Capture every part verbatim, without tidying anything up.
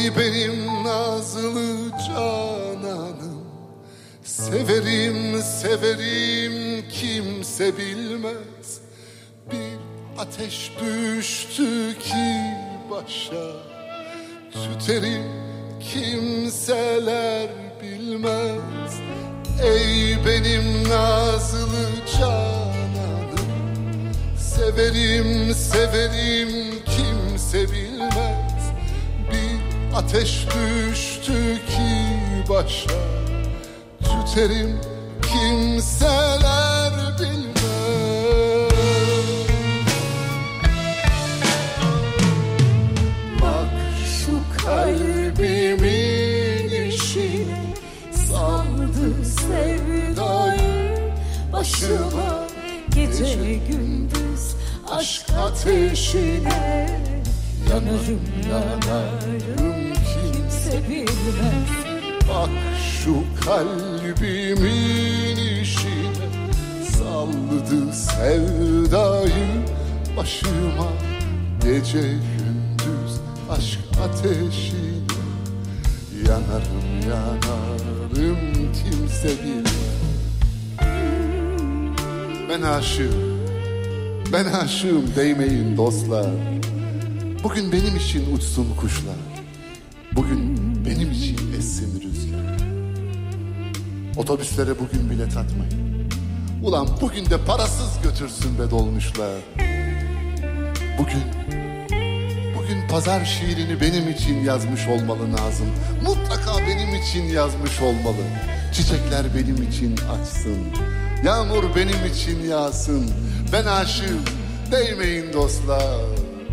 Ey benim nazlı cananım, severim severim kimse bilmez. Bir ateş düştü ki başa, tüterim kimseler bilmez. Ey benim nazlı cananım, severim severim kimse bilmez. Bir ateş düştü ki başa, tüterim kimseler bilmez. Bak şu kalbimin işine, saldı sevdayı başıma. Gece gündüz aşk ateşine yanarım yanarım kimse bilmez. Bak şu kalbimin işine, saldı sevdayı başıma. Gece gündüz aşk ateşine yanarım yanarım kimse bilmez. Ben aşığım, ben aşığım değmeyin dostlar. Bugün benim için uçsun kuşlar, bugün benim için essin rüzgar. Otobüslere bugün bilet atmayın. Ulan bugün de parasız götürsün be dolmuşlar. Bugün, bugün pazar şiirini benim için yazmış olmalı Nazım. Mutlaka benim için yazmış olmalı. Çiçekler benim için açsın, yağmur benim için yağsın. Ben aşığım, değmeyin dostlar.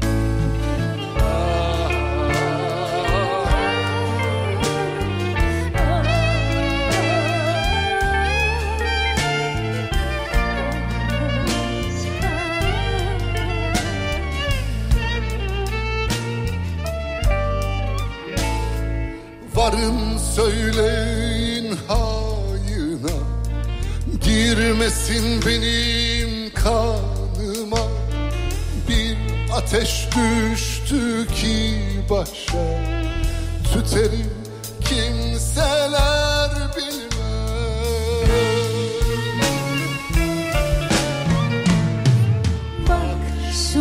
Varın söyleyin hayına, girmesin benim kanıma. Bir ateş düştü ki başa, tüterim kimseler bilmez. Bak şu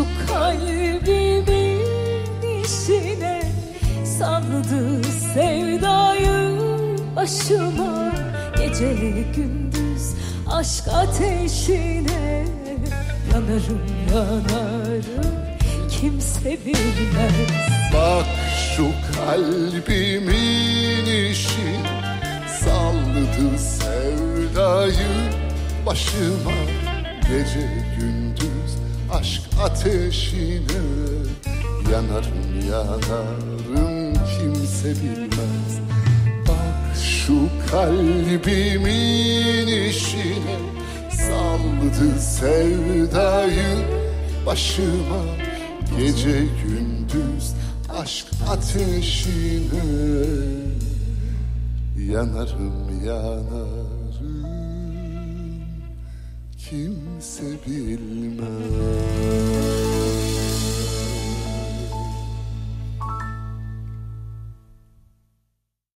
kalbimin işine, sardı sevdayı başıma. Gece gündüz aşk ateşine yanarım yanarım kimse bilmez. Bak şu kalbimin işine, saldı sevdayı başıma. Gece gündüz aşk ateşine yanarım yanarım kimse bilmez. Bak şu kalbimin işine, saldı sevdayı başıma. Gece gündüz aşk ateşine yanarım yanarım kimse bilmez.